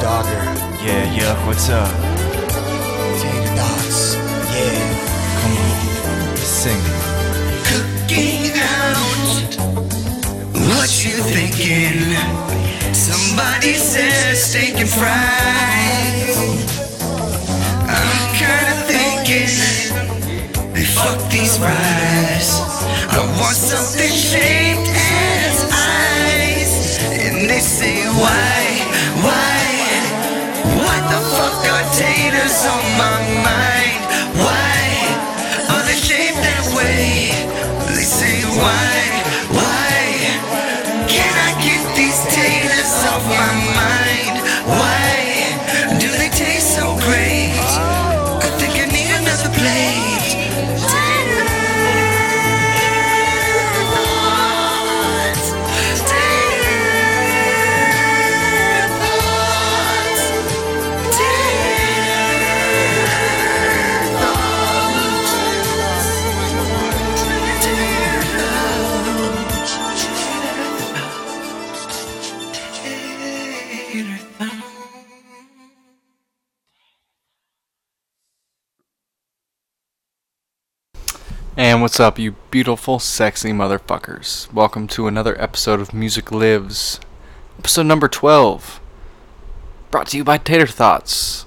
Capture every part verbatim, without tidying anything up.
Dogger. Yeah, yuck, what's up? Tater thoughts. Yeah. Come on, sing it. Cooking out, what you thinking? Somebody says steak and fries. I'm kinda thinking, they fuck these fries. I want something shaped as eyes. And they say why, why? What the fuck are taters on my mind? Why are they shaped that way? They say why, why? Can I get these taters off my mind? Why do they taste so great? I think I need another plate. Tater thoughts, tater thoughts, tater thoughts, tater thoughts, tater thoughts. And what's up, you beautiful, sexy motherfuckers? Welcome to another episode of Music Lives, episode number twelve, brought to you by Tater Thoughts.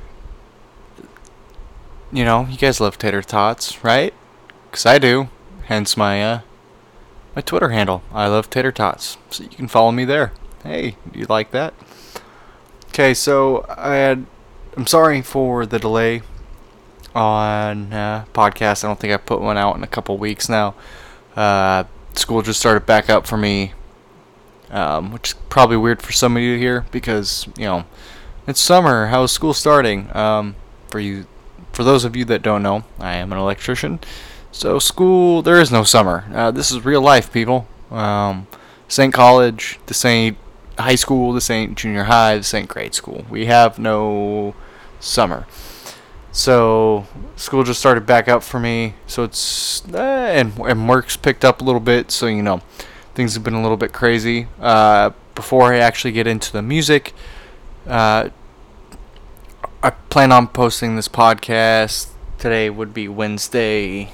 You know, you guys love Tater Thoughts, right? 'Cause I do, hence my, uh, my Twitter handle, I love Tater Tots, so you can follow me there. Hey, do you like that? Okay, so, I had, I'm sorry for the delay on uh, podcast. I don't think I put one out in a couple weeks now. Uh, school just started back up for me, um, which is probably weird for some of you to hear because you know it's summer. How's school starting? Um, for you, for those of you that don't know, I am an electrician. So school, there is no summer. Uh, this is real life, people. Um, this ain't college. This ain't high school. This ain't junior high. This ain't grade school. We have no summer. So school just started back up for me, so it's uh, and and work's picked up a little bit. So you know, things have been a little bit crazy. Uh, before I actually get into the music, uh, I plan on posting this podcast. Today would be Wednesday,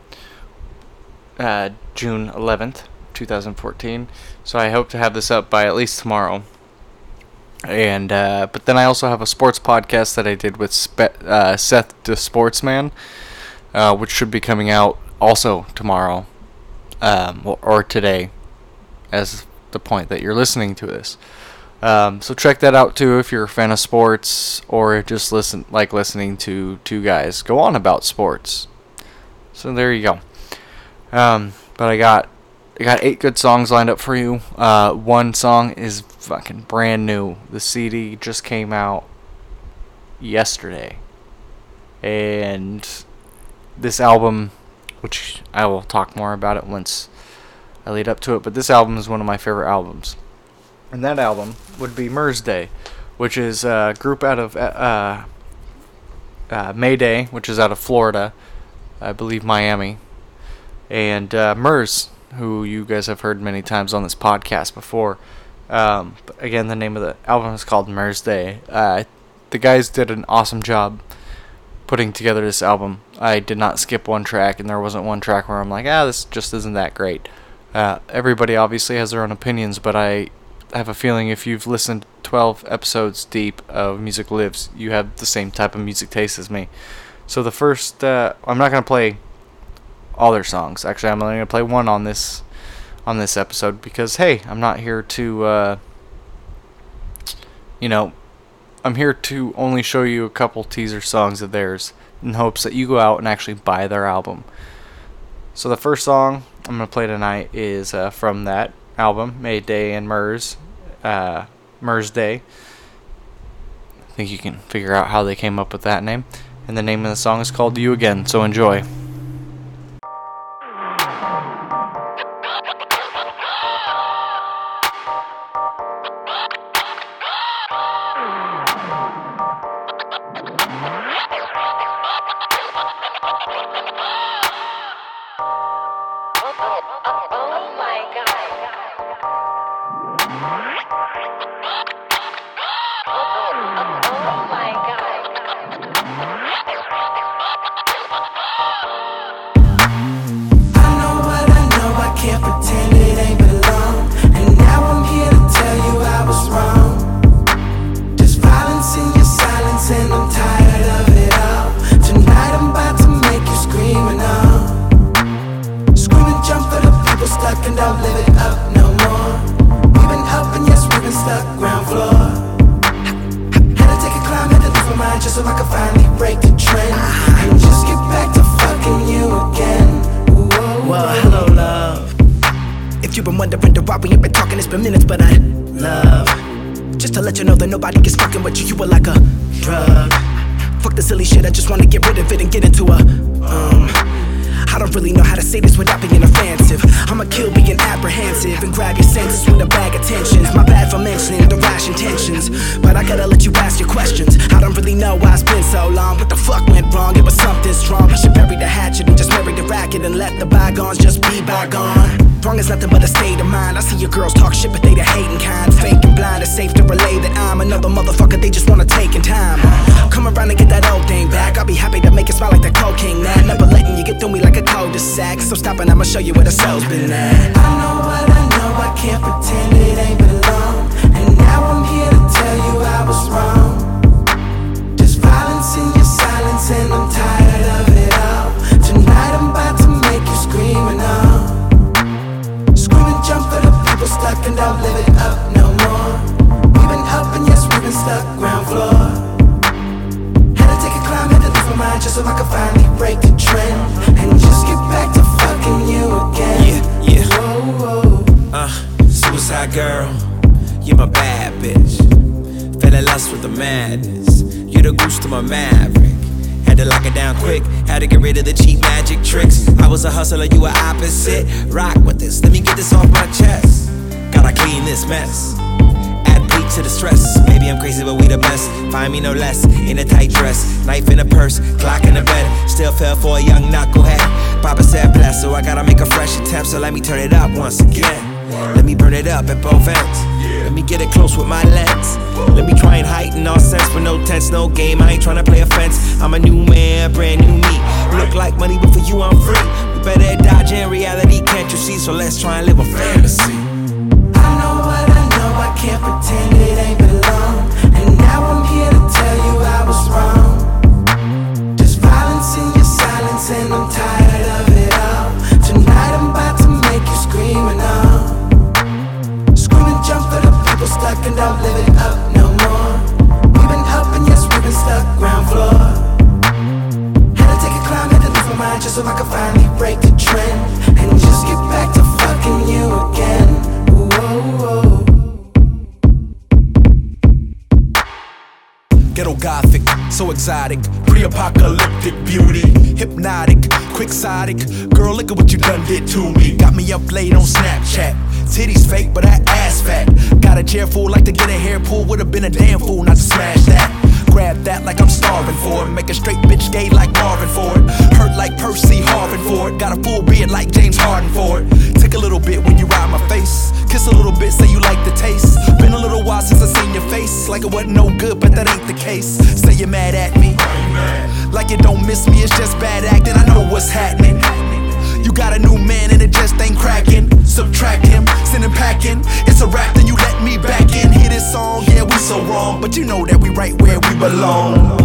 uh, June eleventh, twenty fourteen. So I hope to have this up by at least tomorrow. And uh, but then I also have a sports podcast that I did with Spe- uh, Seth the Sportsman, uh, which should be coming out also tomorrow, um, or, or today, as the point that you're listening to this. Um, so check that out too if you're a fan of sports or just listen like listening to two guys go on about sports. So there you go. Um, but I got. I got eight good songs lined up for you. Uh, one song is fucking brand new. The C D just came out yesterday. And this album, which I will talk more about it once I lead up to it, but this album is one of my favorite albums. And that album would be Murs Day, which is a group out of uh, uh, Mayday, which is out of Florida. I believe Miami. And uh, Murs, who you guys have heard many times on this podcast before. Um, but again, the name of the album is called Murs Day. Uh, the guys did an awesome job putting together this album. I did not skip one track, and there wasn't one track where I'm like, ah, this just isn't that great. Uh, everybody obviously has their own opinions, but I have a feeling if you've listened twelve episodes deep of Music Lives, you have the same type of music taste as me. So the first, uh, I'm not going to play all their songs. Actually, I'm only gonna play one on this on this episode because hey, I'm not here to uh, you know, I'm here to only show you a couple teaser songs of theirs in hopes that you go out and actually buy their album. So the first song I'm gonna play tonight is uh, from that album, Mayday and Murs, uh, Murs Day. I think you can figure out how they came up with that name. And the name of the song is called You Again. So enjoy. Oh my god. just so I can finally break the trend and just get back to fucking you again. Ooh, well, hello, love. If you've been wondering why we ain't been talking, it's been minutes, but I love just to let you know that nobody gets fucking with you. You were like a drug. Fuck the silly shit, I just wanna get rid of it and get into a um. I don't really know how to say this without being offensive. I'ma kill being apprehensive and grab your senses with a bag of tensions. My bad for mentioning the rash intentions, but I gotta let you ask your questions. I don't really know why it's been so long. What the fuck went wrong? It was something strong. We should bury the hatchet and just marry the racket and let the bygones just be bygone. Wrong is nothing but a state of mind. I see your girls talk shit, but they the hating kind. Fake and blind, it's safe to relay that I'm another motherfucker they just wanna take in time. Come around and get that old thing back. I'll be happy to make it smile like that cocaine man. Never letting you get through me like a cul-de-sac. So stop and I'ma show you where the soul's been at. I know what I know, I can't pretend it ain't been long. And now I'm here to tell you I was wrong. Just violence in your silence and I'm tired of it all. Tonight I'm about to make you scream and all. Scream and jump for the people stuck and don't live it up no more. We've been up and yes, we've been stuck ground floor. Had to take a climb, had to leave my mind just so I could finally break the trend and just get back to fucking you again. Yeah, yeah. Whoa, whoa. Uh, suicide girl, you're my bad bitch. Fell in lust with the madness. You're the goose to my maverick. Had to lock it down quick, had to get rid of the cheap magic tricks. I was a hustler, you were opposite. Rock with this, let me get this off my chest. Gotta clean this mess. Add bleach to the stress. Maybe I'm crazy, but we the best. Find me no less in a tight dress. Knife in a purse, clock in the bed. Still fell for a young knucklehead. Papa said bless, so I gotta make a fresh attempt. So let me turn it up once again. Let me burn it up at both ends. Let me get it close with my lens. Let me try and heighten all sense with no tense, no game. I ain't tryna play offense. I'm a new man, brand new me. Look like money, but for you I'm free. We better at dodging reality, can't you see? So let's try and live a fantasy. I know what I know, I can't pretend it ain't been long. And now I'm here to tell you I was wrong. Just violence in your silence and I'm tired of it all. Tonight I'm about to make you scream and all. Scream and jump for the people stuck and don't live it up no more. We've been up and yes, we've been stuck ground floor. Had to take a climb, had to leave my mind just so I could finally break the trend and just get back to fucking you again. Whoa, whoa. Ghetto gothic, so exotic, pre-apocalyptic beauty, hypnotic, quixotic. Girl, look at what you done did to me. Got me up late on Snapchat. Titties fake, but that ass fat. Got a chair full like to get a hair pull. Would've been a damn fool not to smash that. Grab that like I'm starving for it. Make a straight bitch gay like Marvin for it. Hurt like Percy Harvin for it. Got a full beard like James Harden for it. Take a little bit when you ride my face. Kiss a little bit, say you like the taste. Been a little while since I seen your face. Like it wasn't no good, but that ain't the case. Say you're mad at me. Like you don't miss me, it's just bad acting. I know what's happening. You got a new man and it just ain't cracking. Subtract him, send him packing. It's a rap, then you let me back in. Hear this song, yeah, we so wrong, but you know that we right where we belong.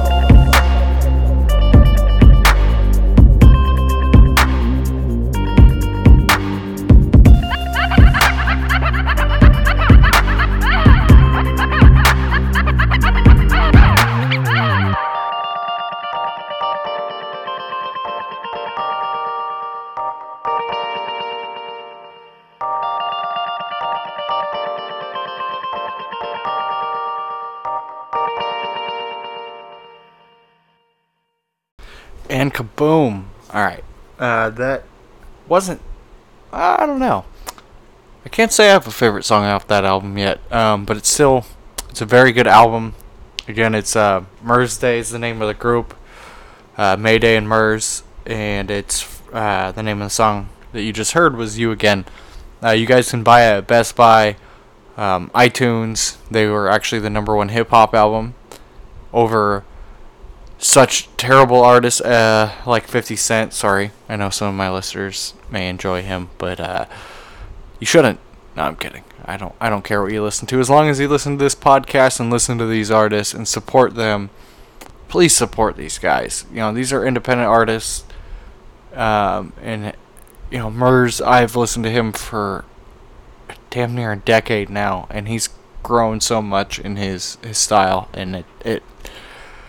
And kaboom. Alright. Uh, that wasn't... I don't know. I can't say I have a favorite song off that album yet. Um, but it's still... It's a very good album. Again, it's uh, Murs Day is the name of the group. Uh, Mayday and Murs. And it's... Uh, the name of the song that you just heard was You Again. Uh, you guys can buy it at Best Buy, um, iTunes. They were actually the number one hip-hop album. Over... such terrible artists uh, like fifty Cent. Sorry, I know some of my listeners may enjoy him, but uh, you shouldn't. No, I'm kidding. I don't. I don't care what you listen to. As long as you listen to this podcast and listen to these artists and support them, please support these guys. You know, these are independent artists, um, and you know, Murs. I've listened to him for damn near a decade now, and he's grown so much in his his style, and it it.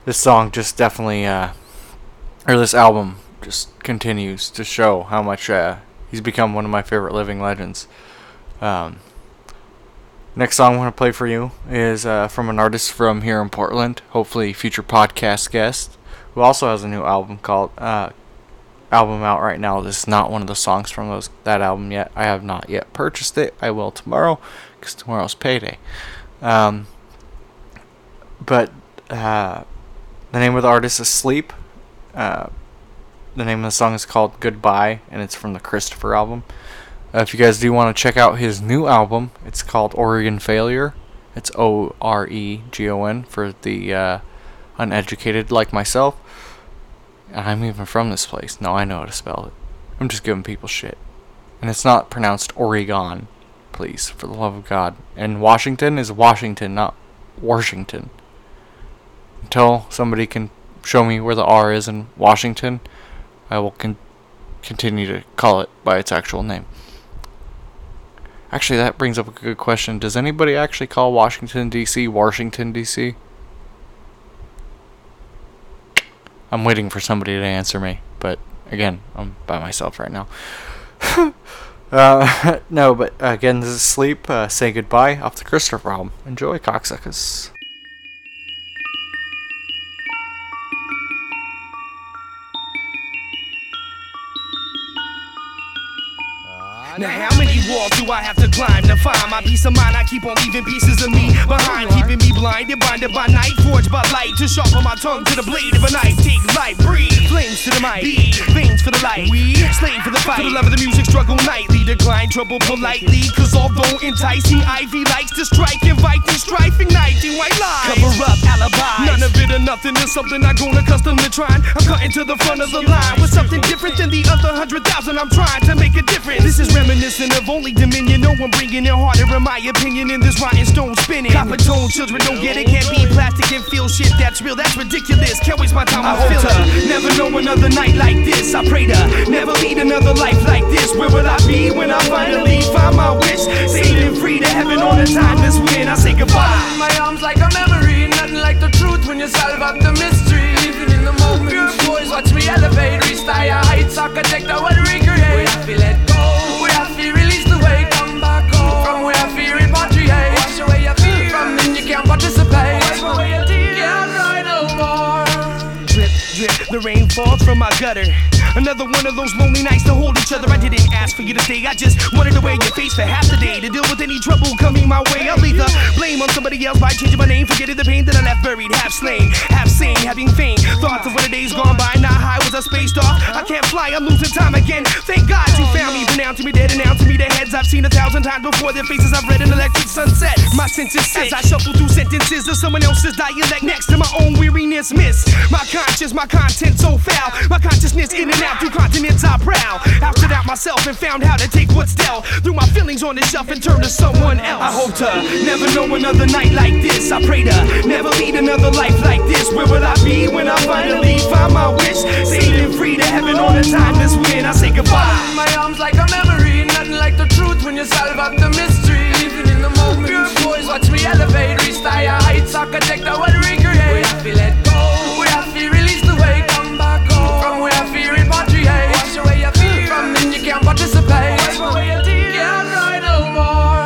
this song just definitely, uh, or this album just continues to show how much uh, he's become one of my favorite living legends. Um, next song I'm going to play for you is uh, from an artist from here in Portland, hopefully future podcast guest, who also has a new album called uh, album out right now. This is not one of the songs from those that album yet. I have not yet purchased it. I will tomorrow, because tomorrow's payday. Um, but uh, the name of the artist is Sleep. Uh, the name of the song is called Goodbye, and it's from the Christopher album. Uh, if you guys do want to check out his new album, it's called Oregon Failure. It's O R E G O N for the uh, uneducated like myself. I'm even from this place. No, I know how to spell it. I'm just giving people shit. And it's not pronounced Oregon, please, for the love of God. And Washington is Washington, not Washington. Until somebody can show me where the R is in Washington, I will con- continue to call it by its actual name. Actually, that brings up a good question. Does anybody actually call Washington, D C Washington, D C? I'm waiting for somebody to answer me, but again, I'm by myself right now. uh, no, but uh, again, this is Sleep. Uh, say goodbye off the Christopher album. Enjoy, cocksuckers. Now how many walls do I have to climb to find my peace of mind? I keep on leaving pieces of me behind, keeping me blinded, blinded by night, forged by light to sharpen my tongue to the blade of a knife. Take life, breathe, flames to the mic, veins for the light, we slave for the fight, for the love of the music, struggle nightly, decline trouble politely, cause although enticing, Ivy likes to strike, inviting strife, igniting white lies, cover up alibis, none of it or nothing is something I grown accustomed to trying. I'm cutting to the front of the line with something different than the other hundred thousand. I'm trying to make a difference. This is reminiscent of only dominion. No one bringing it harder, in my opinion, in this rotten stone spinning. Copper tone children don't get it, can't be plastic and feel shit that's real, that's ridiculous. Can't waste my time on filter. Never know another night like this. I pray to never lead another life like this. Where will I be when I finally find my wish? Sailing free to heaven on a timeless wind. I say goodbye. My arms like a memory, nothing like the truth when you solve up the mystery. Living in the moment, pure boys watch me elevate, reach higher heights, architect I will recreate. We have to let go, we have to release the weight, come back home from where I feel repatriate. Wash away your fear, from then you can't participate. Wash away your tears, can't cry no more. Drip, drip, the rain falls from my gutter. Another one of those lonely nights to hold each other. I didn't ask for you to stay, I just wanted to wear your face for half the day, to deal with any trouble coming my way. I'll leave the blame on somebody else by changing my name, forgetting the pain that I left buried, half slain, half sane, having vain thoughts of when the days gone by. Not high, was I spaced off? I can't fly, I'm losing time again. Thank God you found me, pronouncing me dead, announcing me the heads I've seen a thousand times before. Their faces I've read in electric sunset. My senses as I shuffle through sentences of someone else's dialect next to my own weariness. Miss my conscience, my content so foul, my consciousness in and out through continents I prowl. Ousted out myself and found how to take what's dealt, threw my feelings on the shelf and turn to someone else. I hope to never know another night like this. I pray to never lead another life like this. Where will I be when I finally find my wish? Sailing free to heaven on a timeless wind. I say goodbye. My arms like a memory, nothing like the truth when you solve up the mystery. Living in the moment, pure boys watch me elevate, reach higher heights, architect I will recreate. We have to let go, we have to release the weight, come back home from where I feel repatriate. Wash away your fear, from then you can't participate. Wash away your tears, can't cry no more.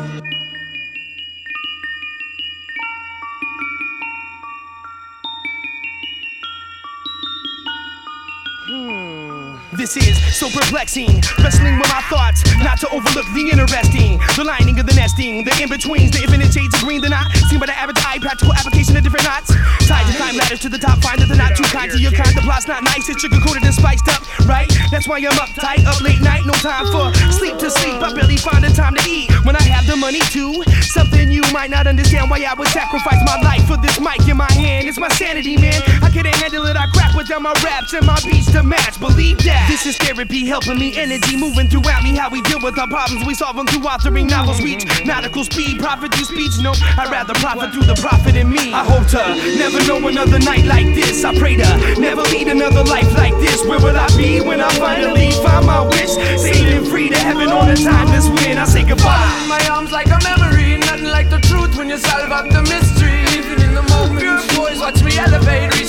This is so perplexing, wrestling with my thoughts, not to overlook the interesting, the lining of the nesting, the in-betweens, the infinite shades of green, they're not seen by the average eye, practical application of different knots, tied to climb ladders to the top, find that they're not too kind to your kind, the plot's not nice, it's sugar-coated and spiced up, right? That's why I'm uptight, up late night, no time for sleep to sleep, I barely find the time to eat, when I have the money too, something you might not understand why I would sacrifice my life for this mic in my hand, it's my sanity, man, I couldn't handle it, I crack without my raps and my beats to match, believe that. This is therapy, helping me, energy moving throughout me. How we deal with our problems, we solve them through authoring novels. Reach nautical speed, profit through speech. No, I'd rather profit through the prophet in me. I hope to never know another night like this. I pray to never lead another life like this. Where will I be when I finally find my wish? Sailing free to heaven on a timeless wind. I say goodbye. My arms like a memory, nothing like the truth when you solve up the mystery. Living in the moment, pure boys watch me elevate.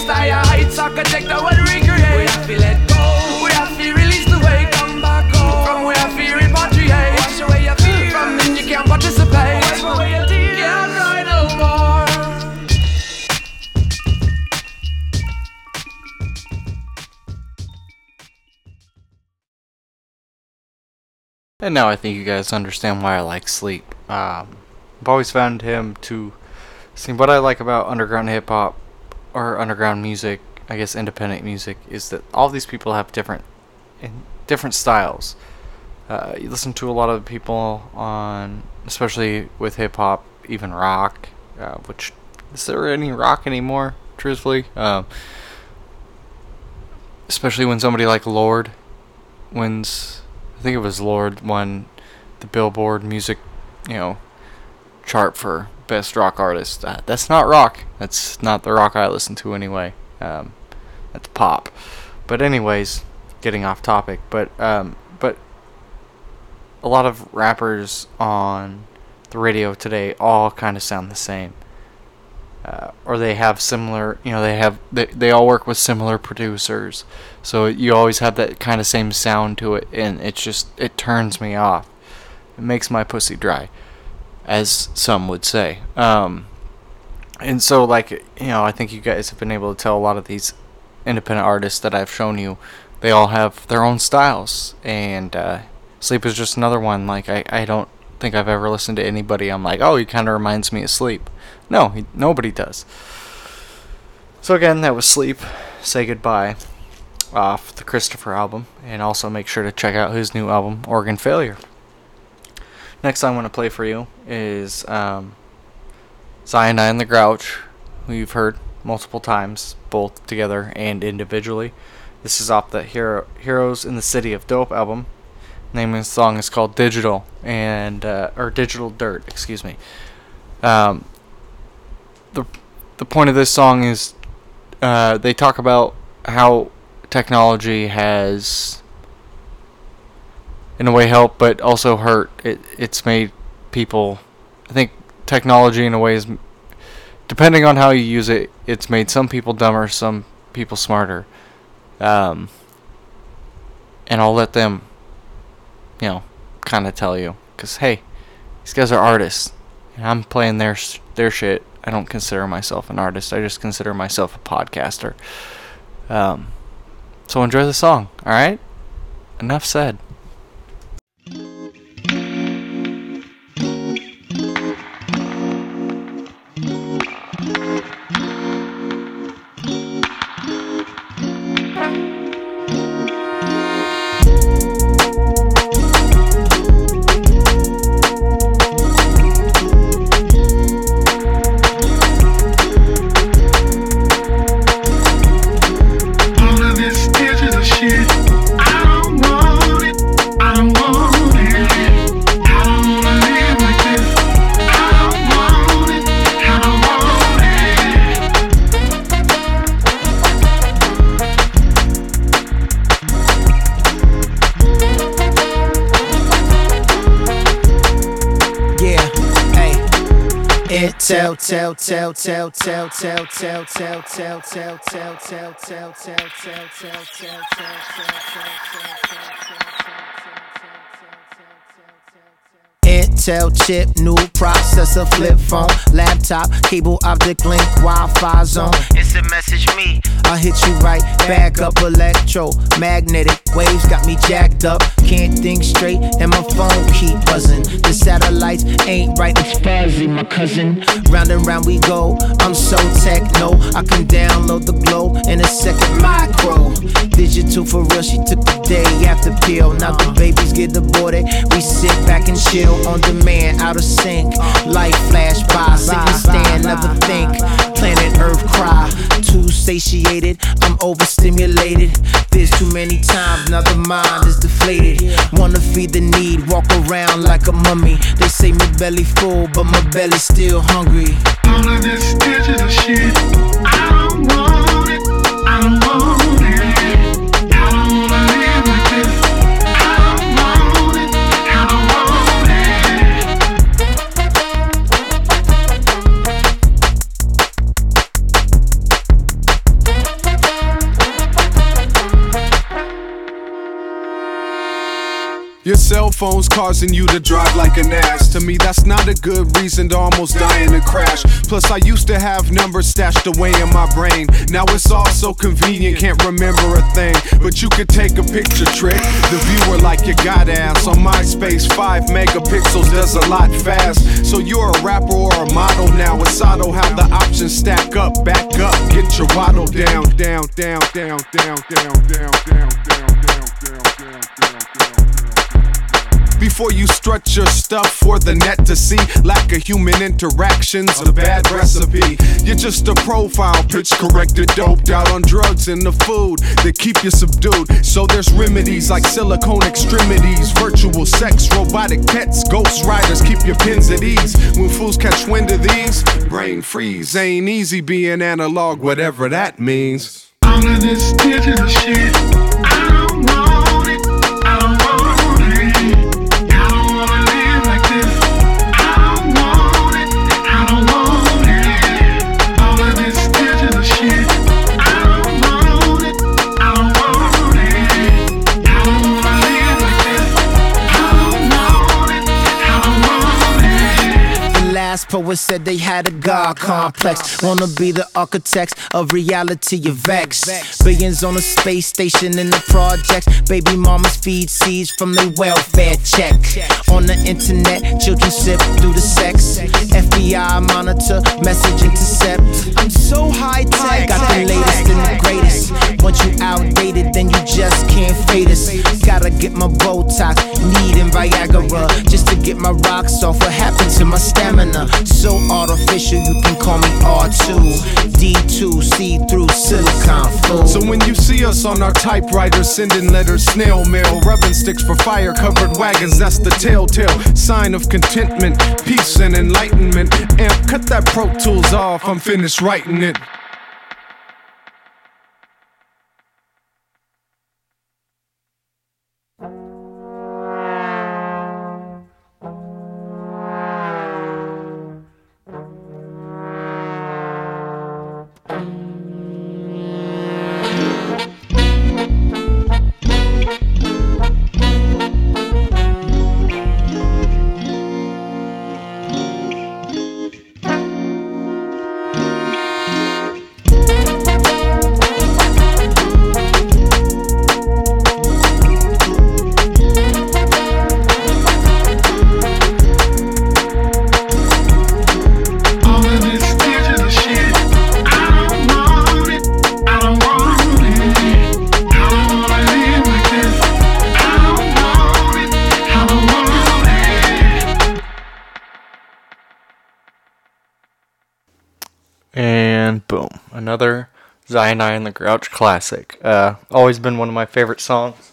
heights, architect I will recreate. We have to let go, we have to release the weight. Come back home, from where I feel repatriate. Wash away your fear, from then you can't participate. Wash away your tears, can't cry no more. And now I think you guys understand why I like Sleep. Um, I've always found him to see what I like about underground hip hop or underground music, I guess independent music, is that all these people have different in different styles. Uh, you listen to a lot of people on, especially with hip hop, even rock. Uh, which is there any rock anymore? Truthfully, um, especially when somebody like Lorde wins. I think it was Lorde won the Billboard music, you know, chart for best rock artist. Uh, that's not rock. That's not the rock I listen to anyway. Um, that's pop. But anyways, getting off topic. But um, but a lot of rappers on the radio today all kind of sound the same, uh, or they have similar. You know, they have they they all work with similar producers. So you always have that kind of same sound to it, and it's just, it turns me off. It makes my pussy dry, as some would say. Um, and so, like, you know, I think you guys have been able to tell a lot of these independent artists that I've shown you, they all have their own styles. And uh, Sleep is just another one. Like, I, I don't think I've ever listened to anybody I'm like, oh, he kind of reminds me of Sleep. No, he, nobody does. So again, that was Sleep. Say Goodbye, off the Christopher album, and also make sure to check out his new album, Organ Failure. Next I want to play for you is um, Cyanide and the Grouch, who you've heard multiple times, both together and individually. This is off the Hero, Heroes in the City of Dope album. The name of the song is called Digital, and uh, or Digital Dirt, excuse me. Um, the the point of this song is uh, they talk about how technology has, in a way, helped, but also hurt. It it's made people. I think technology, in a way, is, depending on how you use it, it's made some people dumber, some people smarter. Um, and I'll let them, you know, kind of tell you, because hey, these guys are artists, and I'm playing their their shit. I don't consider myself an artist. I just consider myself a podcaster. Um. So enjoy the song, alright? Enough said. Tell, tell, tell, tell, tell, tell, tell, tell, tell, tell, tell, tell, tell, tell, tell, tell, tell, Intel chip, new processor, flip phone, laptop, cable optic link, Wi-Fi zone. It's a message me. I hit you right back up. Electromagnetic waves got me jacked up. Can't think straight and my phone keep buzzing. The satellites ain't right. It's fuzzy, my cousin. Round and round we go. I'm so techno. I can download the globe in a second. Micro digital for real. She took the day after pill. Now the babies get aborted. We sit back and chill on demand, out of sync. Life flash by, sit and stand, never think. Planet Earth cry, too satiated. I'm overstimulated. There's too many times, now the mind is deflated. Wanna feed the need, walk around like a mummy. They say my belly full, but my belly's still hungry. All of this digital shit, I don't want it. I don't want it. I don't wanna live like this. I don't want it. I don't want it. phones causing you to drive like an ass. To me, that's not a good reason to almost die in a crash. Plus, I used to have numbers stashed away in my brain. Now it's all so convenient, can't remember a thing. But you could take a picture trick, the viewer like you got ass. On MySpace, five megapixels does a lot fast. So you're a rapper or a model now. It's auto how the options stack up. Back up, get your waddle down, down, down, down, down, down, down, down, down, down, down, down, down. Before you strut your stuff for the net to see, lack of human interaction's a bad recipe. You're just a profile pitch corrected, doped out on drugs and the food that keep you subdued. So there's remedies like silicone extremities, virtual sex, robotic pets, ghost riders, keep your pins at ease. When fools catch wind of these, brain freeze. Ain't easy being analog, whatever that means. All of this digital shit, I don't want it, I don't want it. I don't wanna live like this. I don't want it, I don't want it. All of this digital shit, I don't want it, I don't want it. I don't wanna live like this. I don't want it, I don't want it. The last poet said they had a God complex. Wanna be the architects of reality, you vex. Billions on a space station in the projects. Baby mamas feed seeds from their welfare check. On the internet, children sip through the sex. F B I monitor, message intercept. I'm so high tech, got the latest and the greatest. Once you outdated, then you just can't fade us. Gotta get my Botox, needing Viagra just to get my rocks off. What happened to my stamina? So artificial, you can call me R two, D two, see-through silicon fool. So when you see us on our typewriters, sending letters, snail mail, rubbing sticks for fire-covered wagons, that's the telltale sign of contentment, peace and enlightenment. Amp, cut that Pro Tools off, I'm finished writing it. And boom, another Zion I and the Grouch classic. Uh, always been one of my favorite songs.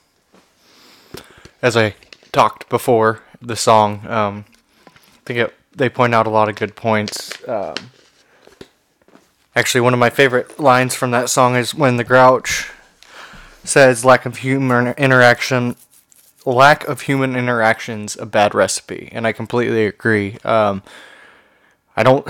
As I talked before, the song, um, I think it, they point out a lot of good points. Um, actually, one of my favorite lines from that song is when the Grouch says, "Lack of human interaction, lack of human interaction's a bad recipe," and I completely agree. Um, I don't.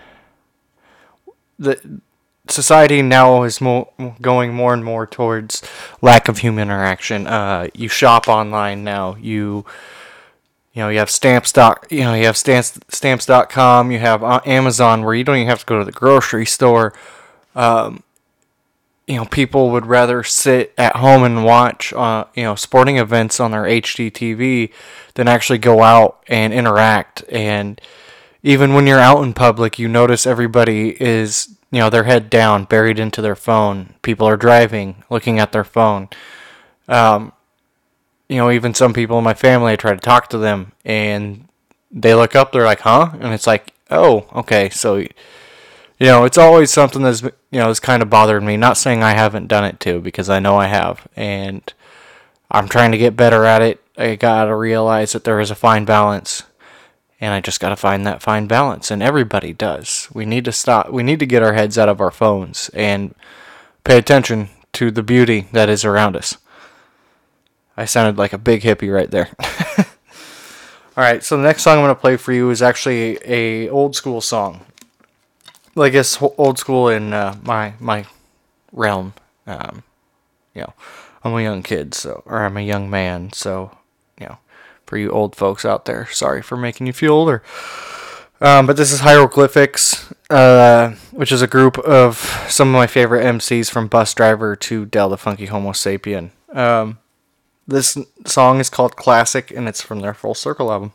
The society now is more going more and more towards lack of human interaction. Uh, you shop online now. You, you know, you have stamps. Dot, you know, you have stamps. Stamps dot com. You have Amazon, where you don't even have to go to the grocery store. Um, you know, people would rather sit at home and watch, uh, you know, sporting events on their H D T V than actually go out and interact. And even when you're out in public, you notice everybody is, you know, their head down, buried into their phone. People are driving, looking at their phone. Um, you know, even some people in my family, I try to talk to them, and they look up, they're like, huh? And it's like, oh, okay. So, you know, it's always something that's, you know, that's kind of bothered me. Not saying I haven't done it too, because I know I have. And I'm trying to get better at it. I gotta realize that there is a fine balance. And I just got to find that fine balance, and everybody does. We need to stop. We need to get our heads out of our phones and pay attention to the beauty that is around us. I sounded like a big hippie right there. All right, so the next song I'm going to play for you is actually a old school song. Well, I guess old school in uh, my my realm. Um, you know, I'm a young kid, so or I'm a young man, so you know. for you old folks out there. Sorry for making you feel older. Um, but this is Hieroglyphics, uh, which is a group of some of my favorite M Cs, from Bus Driver to Del the Funky Homo Sapien. Um, this song is called Classic, and it's from their Full Circle album.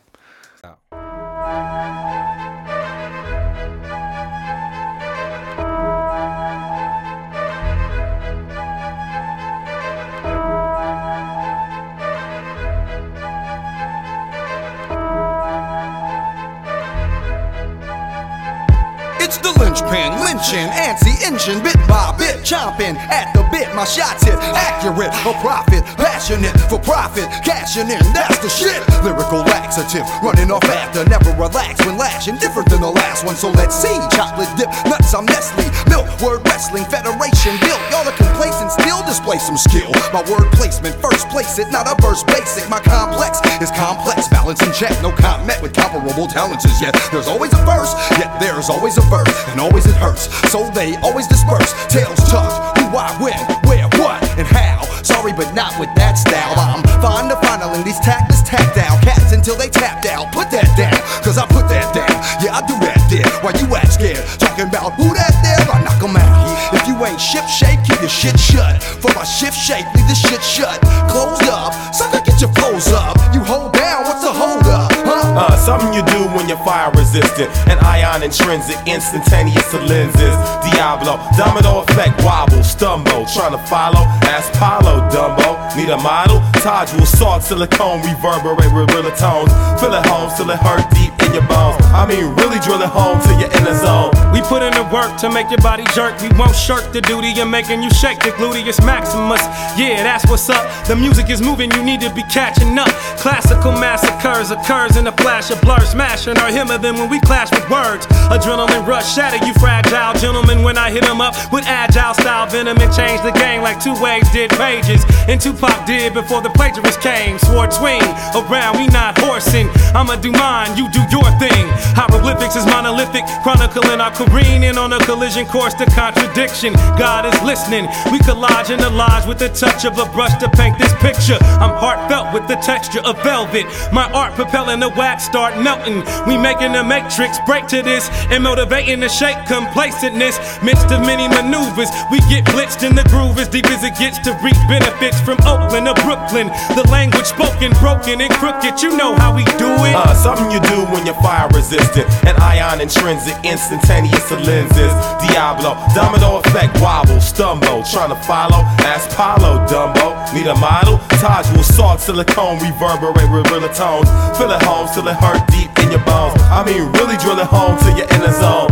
It's the linchpin, lynching, anti-engine, bit by bit, chomping at the bit. My shots hit accurate, a profit, passionate for profit, cashing in, that's the shit. Lyrical laxative, running off after, never relax when lashing, different than the last one. So let's see, chocolate dip, nuts, I'm Nestle, milk, word wrestling, federation built. Y'all are complacent, still display some skill. My word placement, first place it, not a verse basic. My complex is complex, balance in check, no comment with comparable talents as yet. There's always a verse, yet there's always a verse. And always it hurts, so they always disperse. Tails tucked, who, why, when, where, what, and how. Sorry, but not with that style. I'm fond of fondling these tactless tactile cats until they tapped out. Put that down, cause I put that down. Yeah, I do that there. Why you act scared? Talking about who that there? I knock 'em out. If you ain't ship shape, keep your shit shut. For my shift shape, leave the shit shut. Closed up, sucker, get your flows up. You hold down, what's the hold up? Huh? Uh, something you do when you're fire resistant. An ion intrinsic, instantaneous lenses. Diablo, domino effect, wobble, stumble. Trying to follow, ask Paulo, Dumbo. Need a model? Todule, salt, silicone, reverberate with real tones. Feel it home till it hurt deep in your bones. I mean, really drill it home to your inner zone. We put in the work to make your body jerk. We won't shirk the duty of making you shake the gluteus maximus. Yeah, that's what's up. The music is moving, you need to be catching up. Classical massacres occurs in a flash of blur. Smashing our hymn of them when we clash with words. Adrenaline rush, shatter you fragile gentlemen when I hit them up with agile style venom and change the game like two waves did pages. And Tupac did before the plagiarists came. Sword swing around, we not horsing. I'ma do mine, you do your thing. Hieroglyphics is monolithic, chronicling our careening on a collision course to contradiction. God is listening, we collage in the lodge with the touch of a brush to paint this picture. I'm heartfelt with the texture of velvet. My art propelling the wax start melting. We making the matrix break to this and motivating the shake complacentness. Midst of many maneuvers, we get blitzed in the groove as deep as it gets to reap benefits from Oakland to Brooklyn. The language spoken, broken and crooked, you know how we do it. Uh, something you do when you're fire resistant. An ion intrinsic, instantaneous lenses. Diablo, domino effect, wobble, stumble. Trying to follow, ask Paulo, Dumbo. Need a model? Todule, salt, silicone, reverberate with real tones. Feel it home till it hurt deep in your bones. I mean, really drill it home to your inner zone.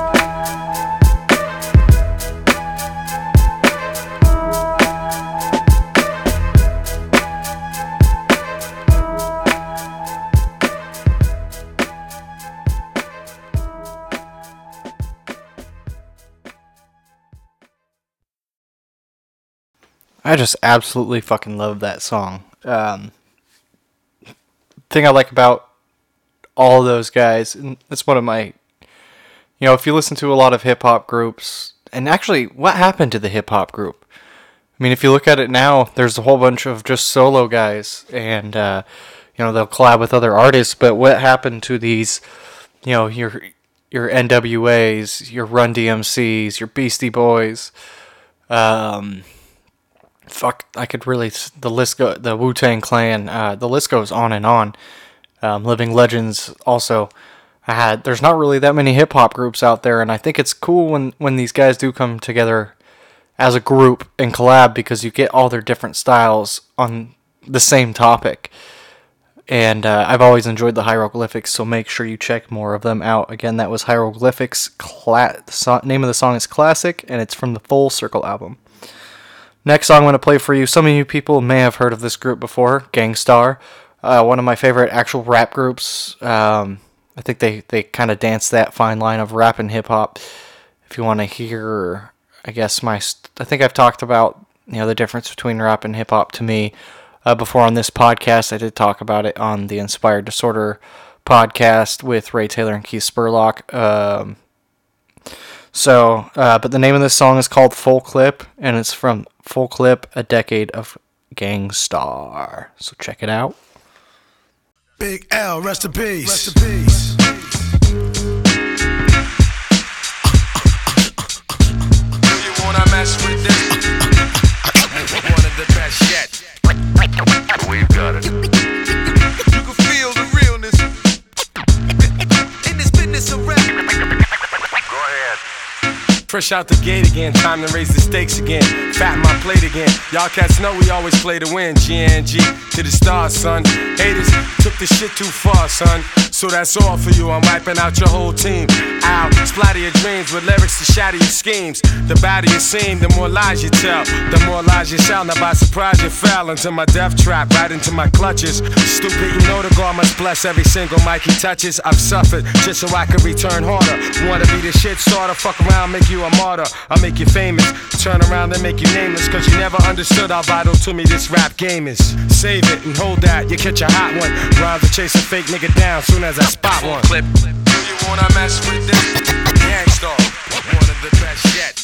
I just absolutely fucking love that song. Um, thing I like about all of those guys, and it's one of my, you know, if you listen to a lot of hip hop groups, and actually, what happened to the hip hop group? I mean, if you look at it now, there's a whole bunch of just solo guys, and uh, you know, they'll collab with other artists. But what happened to these, you know, your your N W As, your Run D M Cs, your Beastie Boys? Um, fuck, I could really, the list go, the Wu-Tang Clan, uh, the list goes on and on. Um, Living Legends also. I had, there's not really that many hip hop groups out there, and I think it's cool when, when these guys do come together as a group and collab, because you get all their different styles on the same topic. And uh, I've always enjoyed the Hieroglyphics, so make sure you check more of them out. Again, that was Hieroglyphics. Cla- the so- name of the song is Classic, and it's from the Full Circle album. Next song I'm going to play for you, some of you people may have heard of this group before, Gang Starr. Uh, one of my favorite actual rap groups. Um, I think they, they kind of dance that fine line of rap and hip-hop. If you want to hear, I guess, my... St- I think I've talked about, you know, the difference between rap and hip-hop to me uh, before on this podcast. I did talk about it on the Inspired Disorder podcast with Ray Taylor and Keith Spurlock. Um, so, uh, but the name of this song is called Full Clip, and it's from Full Clip, A Decade of Gang Starr. So check it out. Big L, rest in peace. Rest in peace. Do you wanna mess with this? One of the best yet. We've got it. You can feel the realness in this business of rap. Go ahead. Fresh out the gate again, time to raise the stakes again. Fatten my plate again. Y'all cats know we always play to win. G N G to the stars, son. Haters took the shit too far, son. So that's all for you. I'm wiping out your whole team. Ow, splatter your dreams with lyrics to shatter your schemes. The badder you seem, the more lies you tell. The more lies you shall. Now by surprise you fell into my death trap, right into my clutches. Stupid, you know the God must bless every single mic he touches. I've suffered just so I could return harder. Wanna be the shit starter, fuck around, make you a martyr. I'll make you famous, turn around and make you nameless. Cause you never understood how vital to me this rap game is. Save it and hold that, you catch a hot one. Rhymes to chase a fake nigga down soon as I spot one. Clip. Do you wanna mess with this? Gangstar, one of the best yet.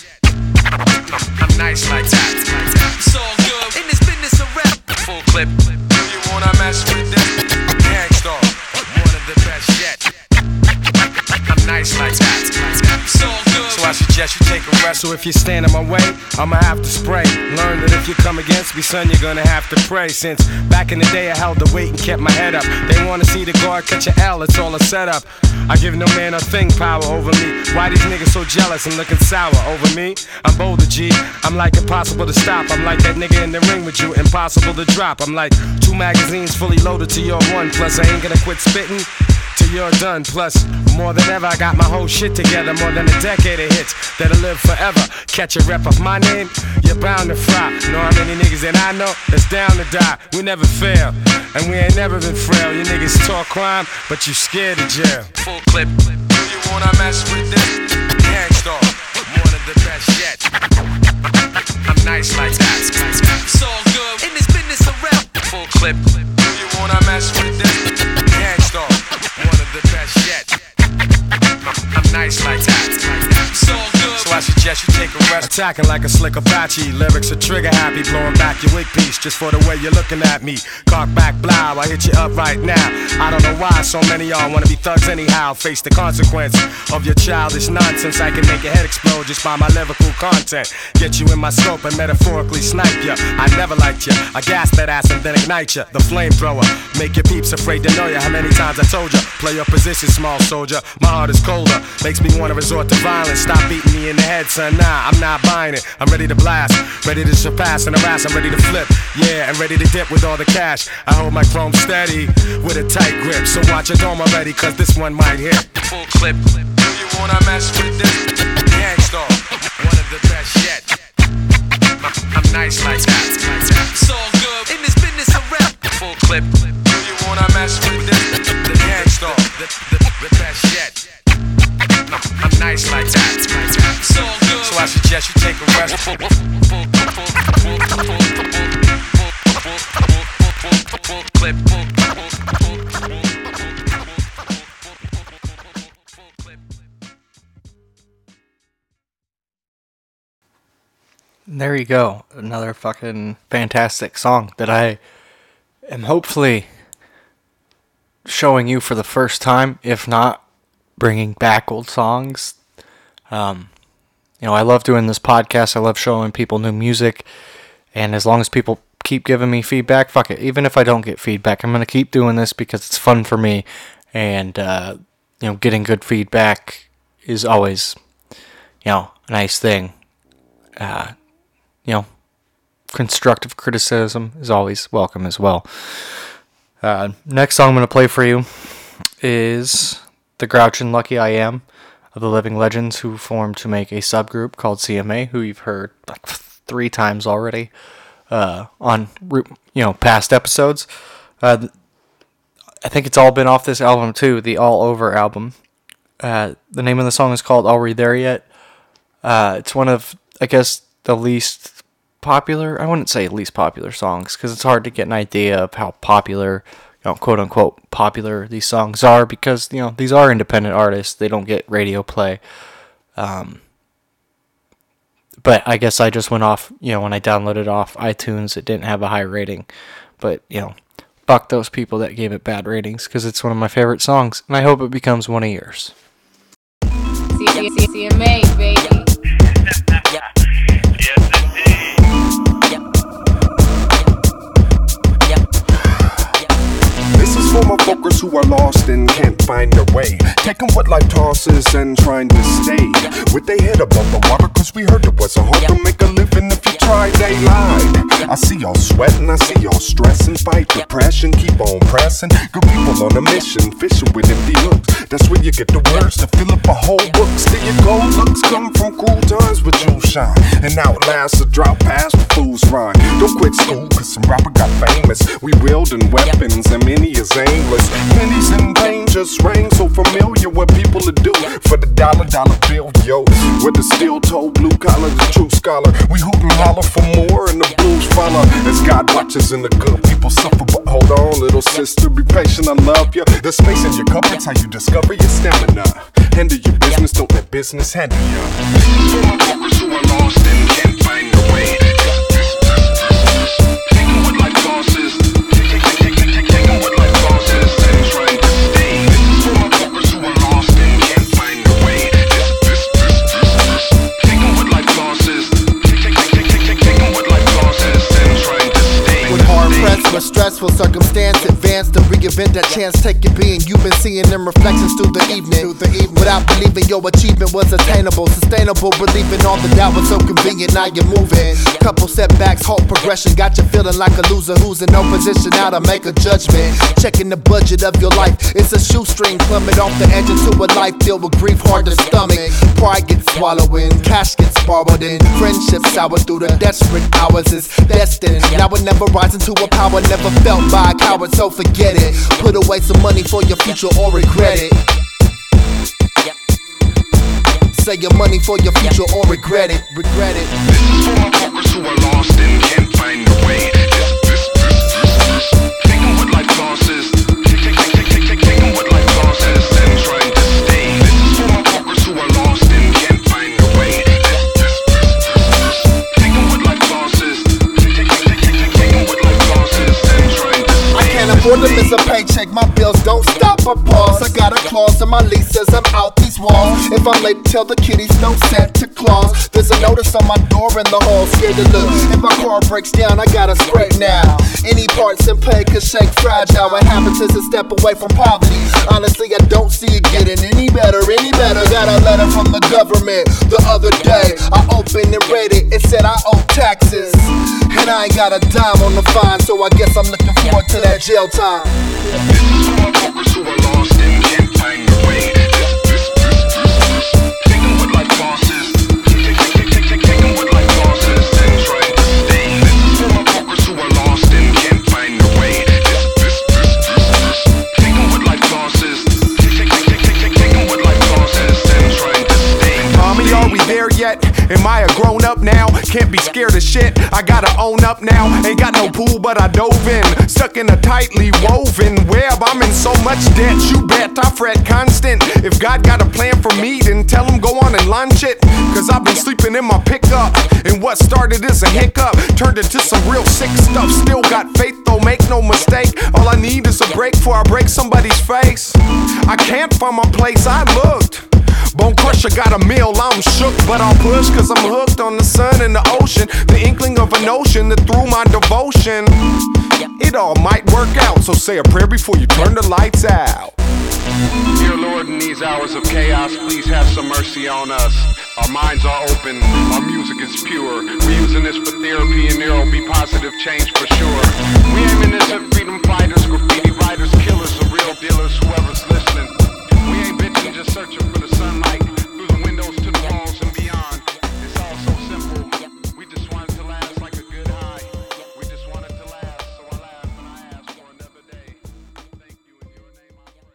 I'm nice like that. It's all good in this business of rap. Full clip. Do you wanna mess with this? Gangstar, one of the best yet. I'm nice like that. It's all good. So I suggest you take a rest. So if you stand in my way, I'ma have to spray. Learn that if you come against me, son, you're gonna have to pray. Since back in the day I held the weight and kept my head up. They wanna see the guard catch a L, it's all a setup. I give no man a thing power over me. Why these niggas so jealous and looking sour over me? I'm bolder, G. I'm like impossible to stop. I'm like that nigga in the ring with you, impossible to drop. I'm like two magazines fully loaded to your one. Plus I ain't gonna quit spitting till you're done. Plus, more than ever, I got my whole shit together. More than a decade of hits that'll live forever. Catch a rep of my name, you're bound to fry. Know how many niggas that I know that's down to die. We never fail, and we ain't never been frail. You niggas talk crime, but you scared of jail. Full clip. Do you wanna mess with this? Gangstar, one of the best yet. I'm nice like that. It's all good in this business of rap. Full clip. Do you wanna mess with this? Gangstar, one of the best yet. I'm nice like that. It's all good. So I suggest you take a rest. Attacking like a slick Apache. Lyrics are trigger happy. Blowing back your wig piece just for the way you're looking at me. Cock back blow, I hit you up right now. I don't know why so many y'all wanna be thugs anyhow. Face the consequence of your childish nonsense. I can make your head explode just by my lyrical content. Get you in my scope and metaphorically snipe ya. I never liked ya. I gas that ass and then ignite ya. The flamethrower. Make your peeps afraid to know ya. How many times I told ya? Play your position, small soldier. My heart is colder. Makes me wanna resort to violence. Stop beating me in the head, son. Nah, I'm not buying it. I'm ready to blast. Ready to surpass and harass. I'm ready to flip. Yeah, and ready to dip with all the cash. I hold my chrome steady with a tight grip. So watch your dome already, cause this one might hit. Full clip. Do you wanna mess with this? Gangstar, one of the best yet. I'm nice like that. It's all good in this business of rap. Full clip. Do you wanna mess with this? The Gangstar, the, the, the best yet. I'm nice like that. It's all good. So I suggest you take a rest. Full, full, full, full, full, full, full, full clip. Full, full, full, full. There you go. Another fucking fantastic song that I am hopefully showing you for the first time, if not bringing back old songs. Um, you know, I love doing this podcast. I love showing people new music. And as long as people keep giving me feedback, fuck it. Even if I don't get feedback, I'm going to keep doing this because it's fun for me. And, uh, you know, getting good feedback is always, you know, a nice thing. Uh, you know, constructive criticism is always welcome as well. Uh, next song I'm going to play for you is The Grouch and Lucky I Am of the Living Legends, who formed to make a subgroup called C M A, who you've heard like three times already uh, on you know past episodes. Uh, I think it's all been off this album too, the All Over album. Uh, the name of the song is called Are We There Yet? Uh, it's one of, I guess, the least popular, I wouldn't say least popular songs, because it's hard to get an idea of how popular, you know, quote unquote popular these songs are, because, you know, these are independent artists. They don't get radio play. Um, but I guess I just went off, you know, when I downloaded it off iTunes, it didn't have a high rating. But, you know, fuck those people that gave it bad ratings, because it's one of my favorite songs, and I hope it becomes one of yours. C M A, baby. This is for my focus who are lost and can't find their way, taking what life tosses and trying to stay with their head above the water, cause we heard it wasn't hard to make a living if you tried. They lied. I see y'all sweating, I see y'all stressing, fight depression, keep on pressing. Good people on a mission, fishing with empty hooks. That's where you get the words to fill up a whole book. Still your gold looks come from cruel times, but you shine and outlast the drought past the fool's rhyme. Don't quit school, cause some rapper got famous. We wielding weapons and many is aimless. Pennies in pain just ring so familiar what people to do for the dollar dollar bill, yo. With the steel toe, blue collar, the true scholar. We hoot and holler for more and the blues follow. As God watches and the good people suffer. But hold on, little sister, be patient, I love you. The space in your cup, it's how you discover your stamina. Handle your business, don't let business handle you. For my focus who are lost and can't find their way, taking what life tosses, taking what life tosses and trying to stay. This is for my focus who are lost and can't find their way. Taking what life tosses, taking what life tosses and trying to stay. With hard pressed, with stressful circumstance, advance to reinvent that chance. Take your being. You've been seeing them reflections through the evening. Through the evening. Without believing your achievement was attainable, sustainable. Believing all the doubt was so convenient. Now you're moving. Couple setbacks, halt progression. Got you feeling like a loser who's in no position now to make a judgment. Checking the budget of your life. It's a shoestring plummet off the edge into a life filled with grief, hard to stomach. Pride gets swallowing, cash gets borrowed in. Friendship sour through the desperate hours is destined. Now it never rise into a power never felt by a coward, so forget it. Put away some money for your future or regret it. Say your money for your future or regret it. Regret it. This is for my focus who are lost and can't find their way. This, this, this, taking what life tosses, taking what life tosses and trying to stay. This is for my focus who are lost and can't find their way. This, this, this, taking what life tosses, taking what life tosses and trying to stay. I can't afford to miss a paycheck. My bills don't stop or pause. I got a clause in my lease says I'm out these walls. If I'm late, tell the kiddies no Santa Claus. There's a notice on my door in the hall, scared to look. If my car breaks down, I gotta scrape now. Any parts in play could shake fragile. What happens is a step away from poverty. Honestly, I don't see it getting any better, any better. Got a letter from the government the other day. I opened and read it, it said I owe taxes. And I ain't got a dime on the fine, so I guess I'm looking forward to that jail time. This is for my focus who are lost and can't find their way. This, this, this, taking what life tosses, taking what life tosses and trying to stay. This is for my focus who are lost and can't find their way. This, this, this, taking what life tosses, taking what life tosses and trying to stay. Mommy, are we there yet? Am I a grown up now? Can't be scared of shit. I gotta own up now. Ain't got no pool, but I dove in. Stuck in a tightly woven web. I'm in so much debt. You bet I fret constant. If God got a plan for me, then tell him go on and launch it. Cause I've been sleeping in my pickup. And what started as a hiccup turned into some real sick stuff. Still got faith though, make no mistake. All I need is a break before I break somebody's face. I can't find my place, I looked. Bone Crusher got a meal, I'm shook, but I'll push cause I'm hooked on the sun and the ocean. The inkling of an ocean that through my devotion, it all might work out. So say a prayer before you turn the lights out. Dear Lord, in these hours of chaos, please have some mercy on us. Our minds are open, our music is pure. We're using this for therapy and there'll be positive change for sure. We aiming this at freedom fighters, graffiti writers, killers, or real dealers, whoever's listening. We ain't bitching, just searching for the sunlight through the windows to the walls and beyond. It's all so simple. We just want it to last like a good high. We just want it to last, so I laugh and I ask for another day. Thank you, in your name I pray.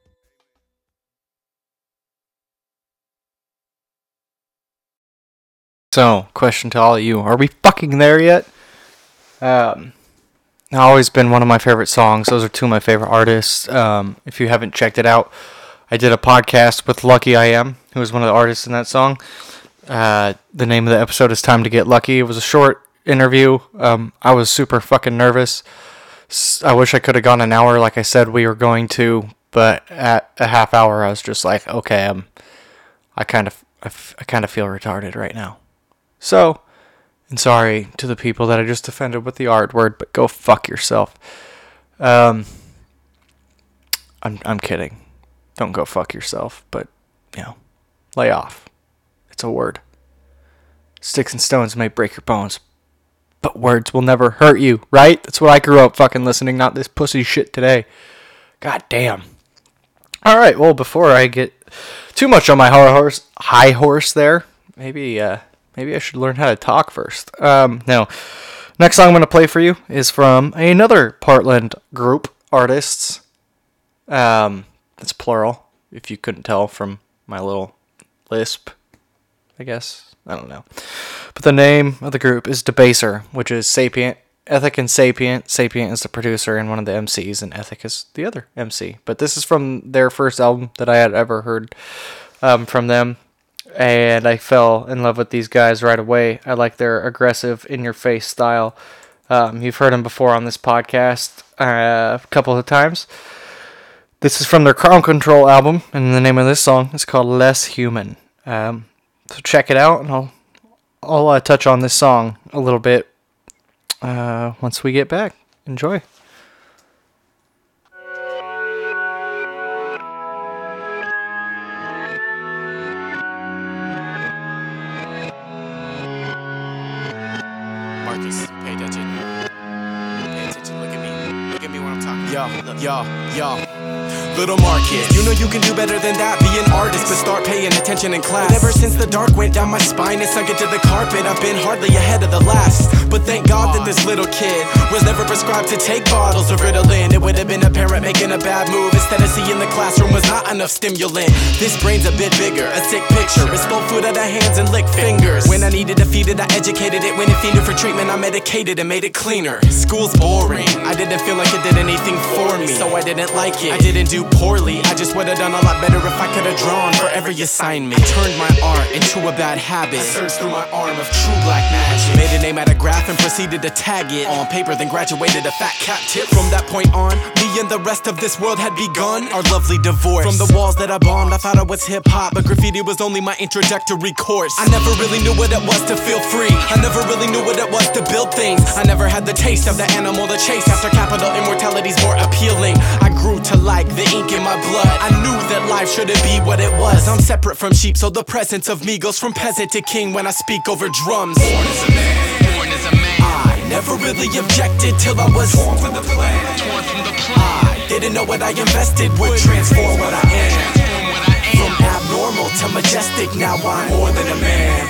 So, question to all of you. Are we fucking there yet? Um, always been one of my favorite songs. Those are two of my favorite artists. Um, if you haven't checked it out, I did a podcast with Lucky I Am, who was one of the artists in that song. Uh, the name of the episode is Time to Get Lucky. It was a short interview. Um, I was super fucking nervous. S- I wish I could have gone an hour like I said we were going to, but at a half hour I was just like, okay, I'm, I kind of, I, f- I kind of feel retarded right now. So, and sorry to the people that I just offended with the R word, but go fuck yourself. Um, I'm, I'm kidding. Don't go fuck yourself, but, you know, lay off. It's a word. Sticks and stones may break your bones, but words will never hurt you, right? That's what I grew up fucking listening, not this pussy shit today. God damn. Alright, well, before I get too much on my high horse, high horse there, maybe uh, maybe I should learn how to talk first. Um, no. Next song I'm going to play for you is from another Portland group, artists. Um, it's plural, if you couldn't tell from my little lisp, I guess. I don't know. But the name of the group is Debaser, which is Sapient, Ethic and Sapient. Sapient is the producer and one of the M Cs, and Ethic is the other M C. But this is from their first album that I had ever heard um, from them. And I fell in love with these guys right away. I like their aggressive, in-your-face style. Um, you've heard them before on this podcast uh, a couple of times. This is from their Crown Control album, and the name of this song is called Less Human. Um... So check it out, and I'll I'll uh, touch on this song a little bit uh, once we get back. Enjoy. Marcus, pay attention. Pay attention. Look at me. Look at me when I'm talking. Yo, yo, yo. Little Marcus, you know you can do better than that. Be an artist, but start paying attention in class. But ever since the dark went down my spine and sunk into the carpet, I've been hardly ahead of the last. But thank God that this little kid was never prescribed to take bottles of Ritalin. It would have been a parent making a bad move. Instead of seeing the classroom was not enough stimulant. This brain's a bit bigger, a sick picture. It stole food out of hands and licked fingers. When I needed to feed it, I educated it. When it feeded for treatment, I medicated and made it cleaner. School's boring, I didn't feel like it did anything for me, so I didn't like it. I didn't do poorly, I just would've done a lot better if I could've drawn for every assignment. I turned my art into a bad habit. I searched through my arm of true black magic. Made a name out of graph and proceeded to tag it on paper, then graduated a fat cat tip. From that point on, me and the rest of this world had begun our lovely divorce. From the walls that I bombed, I thought I was hip-hop, but graffiti was only my introductory course. I never really knew what it was to feel free. I never really knew what it was to build things. I never had the taste of the animal to chase after capital immortality's more appealing. I grew to like the ink in my blood. I knew that life shouldn't be what it was. I'm separate from sheep, so the presence of me goes from peasant to king when I speak over drums. Born as a man, born as a man. I never really objected till I was torn from the plan. Torn from the plan. I didn't know what I invested would transform what I am. From abnormal to majestic, now I'm more than a man.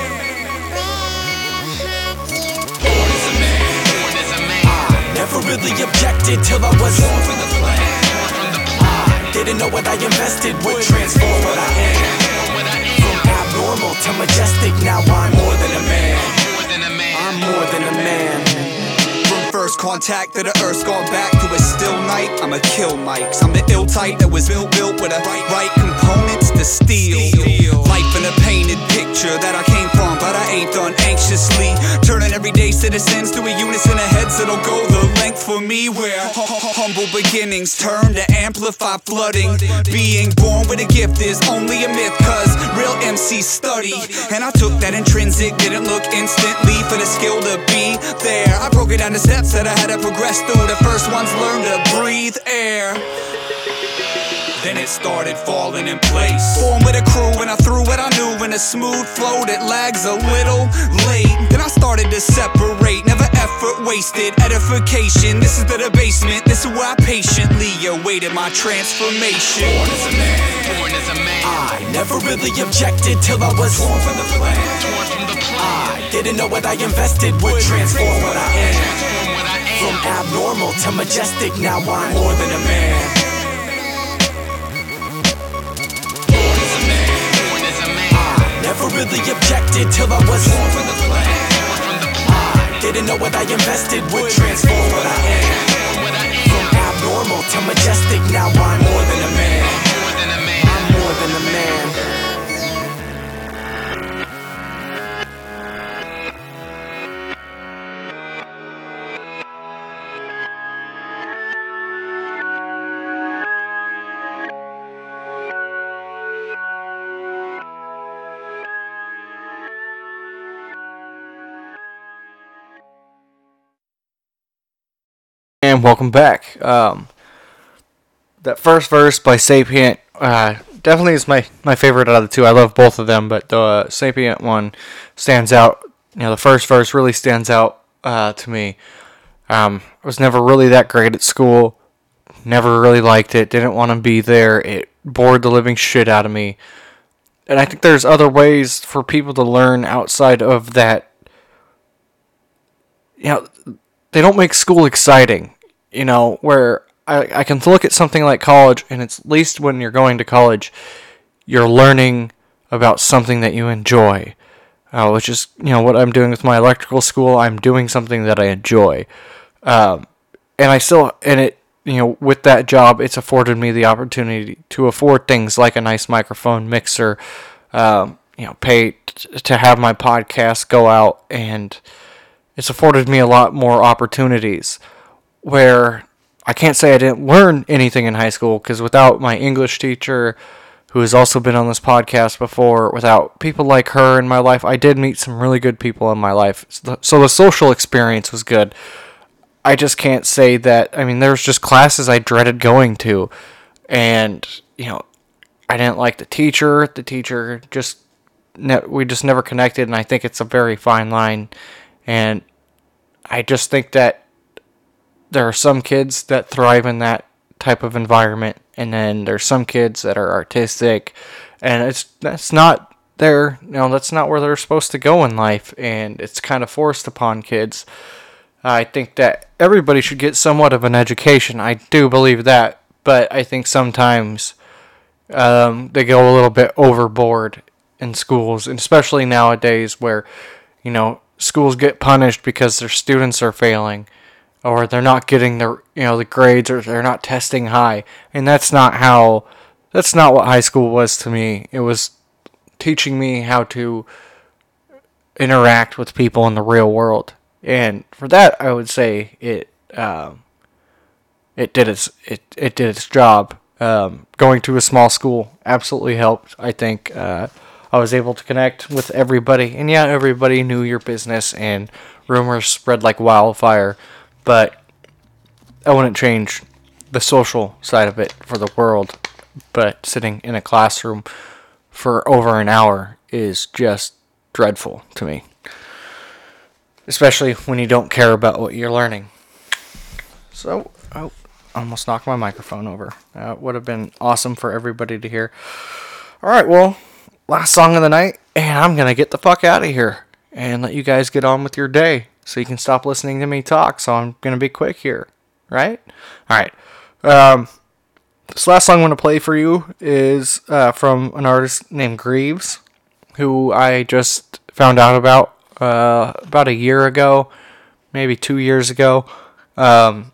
Born as a man, born as a man. I never really objected till I was torn from the plan. Didn't know what I invested would transform what I am. From abnormal to majestic, now I'm more than a man. I'm more than a man. From first contact to the earth's gone back to a still night, I'ma kill mics. I'm the ill type that was built built with the right, right components to steal. Life in a painted picture that I came from, but I ain't done anxiously. Turning everyday citizens to a unison of heads that'll go the length for me. Where humble beginnings turn to amplify flooding. Being born with a gift is only a myth, cause real M Cs study. And I took that intrinsic, didn't look instantly for the skill to be there. I broke it down to steps that I had to progress through. The first ones learned to breathe air, then it started falling in place. Born with a crew and I threw what I knew in a smooth flow that lags a little late. Then I started to separate, never effort wasted, edification. This is the debasement, this is where I patiently awaited my transformation. Born as a man, born as a man. I never really objected till I was torn from the plan. Torn from the plan. I didn't know what I invested would transform what I am. From abnormal to majestic, now I'm more than a man. Never really objected till I was torn from the plan. I didn't know what I invested would transform what I am. From abnormal to majestic, now I'm more than a man. I'm more than a man. and welcome back. Um, that first verse by Sapient uh, definitely is my, my favorite out of the two. I love both of them, but the uh, Sapient one stands out. You know, the first verse really stands out uh, to me. Um, I was never really that great at school. Never really liked it. Didn't want to be there. It bored the living shit out of me. And I think there's other ways for people to learn outside of that. You know, they don't make school exciting. You know, where I, I can look at something like college, and it's at least when you're going to college, you're learning about something that you enjoy. Uh, which is, you know, what I'm doing with my electrical school. I'm doing something that I enjoy. Um, and I still, and it, you know, with that job, it's afforded me the opportunity to afford things like a nice microphone mixer, um, you know, pay t- to have my podcast go out, and it's afforded me a lot more opportunities where I can't say I didn't learn anything in high school, because without my English teacher, who has also been on this podcast before, without people like her in my life, I did meet some really good people in my life. So the social experience was good. I just can't say that, I mean, there was just classes I dreaded going to, and, you know, I didn't like the teacher. The teacher just, ne- we just never connected, and I think it's a very fine line, and I just think that there are some kids that thrive in that type of environment, and then there's some kids that are artistic, and it's, that's not their, you know, that's not where they're supposed to go in life, and it's kind of forced upon kids. I think that everybody should get somewhat of an education. I do believe that, but I think sometimes um, they go a little bit overboard in schools, and especially nowadays where, you know, schools get punished because their students are failing, or they're not getting their, you know, the grades, or they're not testing high, and that's not how, that's not what high school was to me. It was teaching me how to interact with people in the real world. And for that, I would say it um, it did its it, it did its job. Um, going to a small school absolutely helped. I think uh, I was able to connect with everybody, and yeah, everybody knew your business, and rumors spread like wildfire. But I wouldn't change the social side of it for the world. But sitting in a classroom for over an hour is just dreadful to me. Especially when you don't care about what you're learning. So, oh, almost knocked my microphone over. That would have been awesome for everybody to hear. Alright, well, last song of the night, and I'm going to get the fuck out of here and let you guys get on with your day so you can stop listening to me talk. So I'm going to be quick here, right? Alright, um, this last song I'm going to play for you is uh, from an artist named Greaves, who I just found out about Uh, about a year ago, maybe two years ago, um,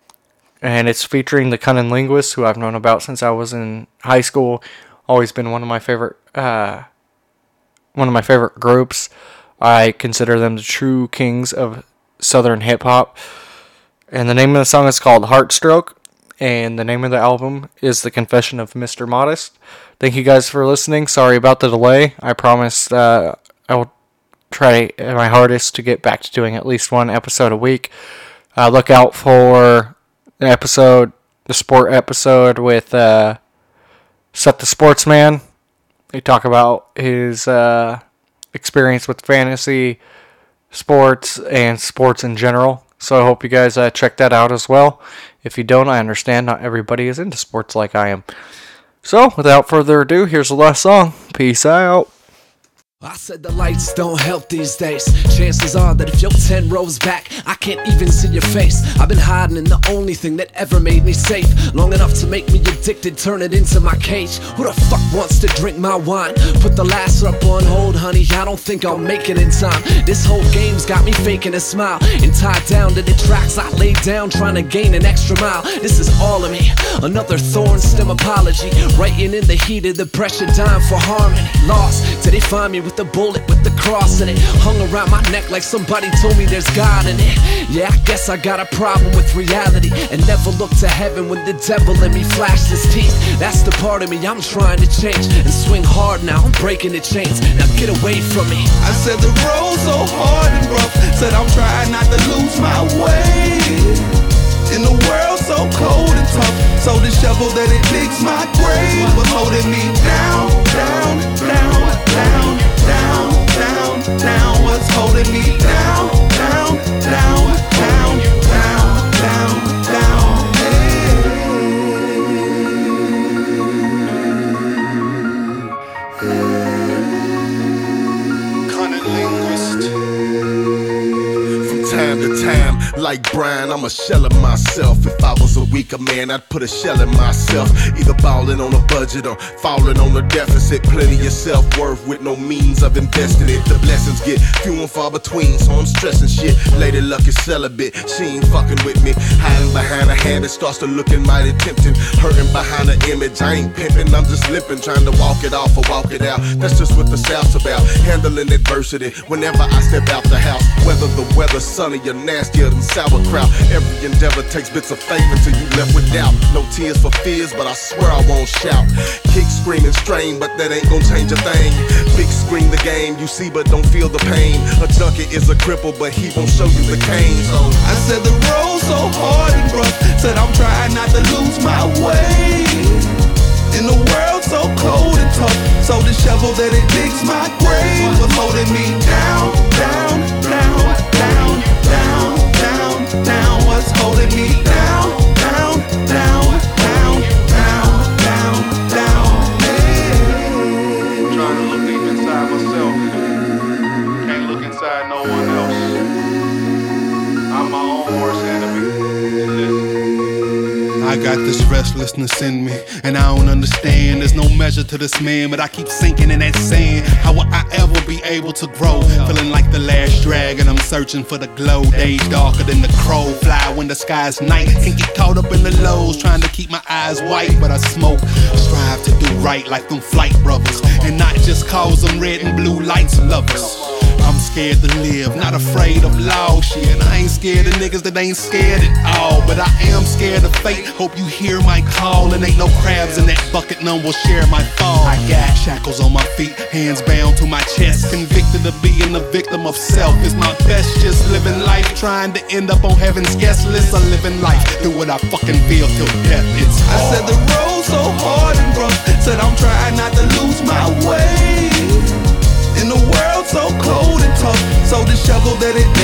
and it's featuring the Cunning Linguists, who I've known about since I was in high school. Always been one of my favorite, uh, one of my favorite groups. I consider them the true kings of Southern hip hop. And the name of the song is called Heartstroke, and the name of the album is The Confession of Mister Modest. Thank you guys for listening. Sorry about the delay. I promise uh, I will try my hardest to get back to doing at least one episode a week. Uh, look out for an episode, the sport episode with uh, Seth the Sportsman. They talk about his uh, experience with fantasy sports and sports in general. So I hope you guys uh, check that out as well. If you don't, I understand not everybody is into sports like I am. So without further ado, here's the last song. Peace out. I said the lights don't help these days. Chances are that if you're ten rows back, I can't even see your face. I've been hiding in the only thing that ever made me safe, long enough to make me addicted, turn it into my cage. Who the fuck wants to drink my wine? Put the last up on hold, honey, I don't think I'll make it in time. This whole game's got me faking a smile, and tied down to the tracks I laid down, trying to gain an extra mile. This is all of me, another thorn stem apology, writing in the heat of the pressure, dying for harmony. Lost till they find me with the bullet with the cross in it, hung around my neck like somebody told me there's God in it. Yeah, I guess I got a problem with reality, and never look to heaven when the devil in me flashed his teeth. That's the part of me I'm trying to change, and swing hard now, I'm breaking the chains. Now get away from me. I said the road's so hard and rough, said I'm trying not to lose my way. In a world so cold and tough, so the shovel that it digs my grave was holding me down, down, down, down, down, down, down, was holding me down, down, down, down, down, down, down. Cunning linguist. From time to time, like Brian, I'm a shell of myself. If I was a weaker man, I'd put a shell in myself. Either balling on a budget or falling on a deficit. Plenty of self-worth with no means of investing it. The blessings get few and far between, so I'm stressing shit. Lady Luck is celibate, she ain't fucking with me. Hiding behind a habit starts to looking mighty tempting. Hurting behind an image, I ain't pimping, I'm just limping. Trying to walk it off or walk it out. That's just what the South's about. Handling adversity whenever I step out the house. Whether the weather's sunny or nastier than sauerkraut. Every endeavor takes bits of faith until you left with doubt. No tears for fears, but I swear I won't shout. Kick, scream, and strain, but that ain't gon' change a thing. Big screen the game, you see but don't feel the pain. A junkie is a cripple, but he won't show you the cane. So I said the road so hard and rough, said I'm trying not to lose my way. In a world so cold and tough, so the shovel that it digs my grave was holding me down, down, down, down, down, down, down, was holding me down, down, down, down, down, down, down. I'm trying to look deep inside myself. Can't look inside no one else. I'm my own worst enemy. I got this restlessness in me, and I don't understand. There's no measure to this man, but I keep sinking in that sand. How will I ever be able to grow? Feeling like the last dragon, I'm searching for the glow. Days darker than the crow, fly when the sky's night. Can't get caught up in the lows, trying to keep my eyes white, but I smoke. Strive to do right like them flight brothers, and not just cause them red and blue lights lovers. I'm scared to live, not afraid of law shit. I ain't scared of niggas that ain't scared at all, but I am scared of fate. Hope you hear my call, and ain't no crabs in that bucket, none will share my fall. I got shackles on my feet, hands bound to my chest, convicted of being a victim of self. It's not best just living life, trying to end up on heaven's guest list. I'm living life, do what I fucking feel till death. It's I said the road so hard and rough, said I'm trying not to lose my way. In a world so cold and tough, so the shovel that it